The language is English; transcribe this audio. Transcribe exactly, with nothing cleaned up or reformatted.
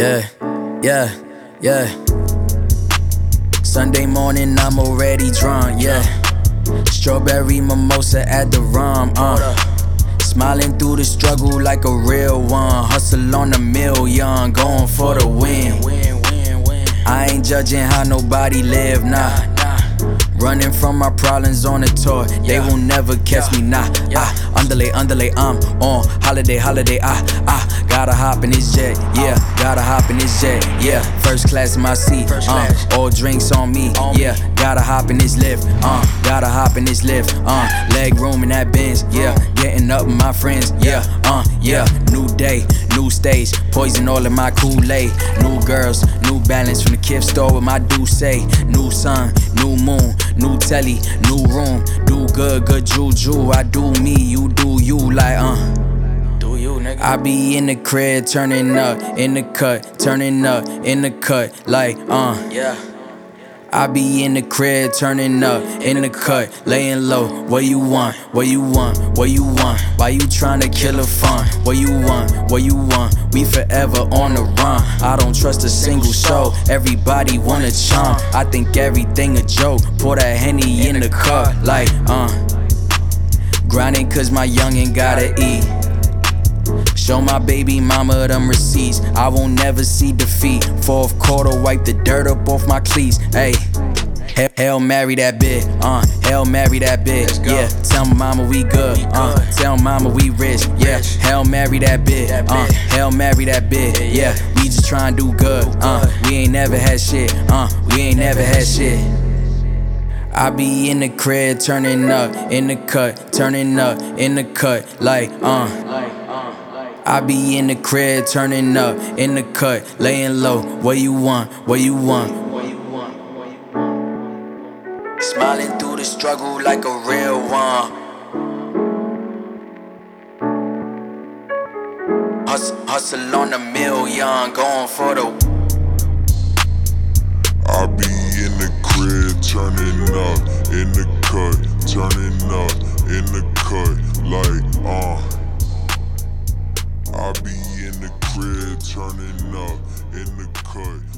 Yeah, yeah, yeah. Sunday morning, I'm already drunk, yeah. Strawberry mimosa at the rum, uh. Smiling through the struggle like a real one. Hustle on a million, going for the win. I ain't judging how nobody live, nah. Running from my problems on a tour, they will never catch me, nah. Ah, underlay, underlay, I'm on holiday, holiday, ah, ah. Gotta hop in this jet, yeah. Gotta hop in this jet, yeah. First class in my seat, uh. All drinks on me, yeah. Gotta hop in this lift, uh. Gotta hop in this lift, uh. Leg room in that Benz, yeah. Getting up with my friends, yeah, uh, yeah. New day, new stage, poison all of my Kool-Aid. New girls, new balance from the gift store with my Douce. New sun, new moon, new telly, new room. Do good, good juju. I do me, you do you, like uh. Do you, nigga? I be in the crib, turning up, in the cut, turning up, in the cut, like uh. Yeah. I be in the crib, turning up, in the cut, laying low. What you want? What you want? What you want? Why you tryna kill a fun? What you want? What you want? We forever on the run. I don't trust a single soul. Everybody wanna charm. I think everything a joke. Pour that Henny in the cup, like uh. Grinding cause my youngin' gotta eat. Show my baby mama them receipts. I won't never see defeat. Fourth quarter, wipe the dirt up off my cleats. Hey, Hail Mary that bitch, uh. Hail Mary that bitch, yeah. Tell mama we good, uh. Tell mama we rich, yeah. Hail Mary that bitch, uh. Hail Mary that bitch, yeah. We just tryna do good, uh. We ain't never had shit, uh. We ain't never had shit. I be in the crib, turning up, in the cut, turning up, in the cut, like uh. I be in the crib, turning up, in the cut, laying low. What you want? What you want? Smiling through the struggle like a real one. Hustle, hustle on a million, going for the. I be in the crib, turning up, in the cut, turning up, in the cut, like uh. I be in the crib, turning up, in the cut.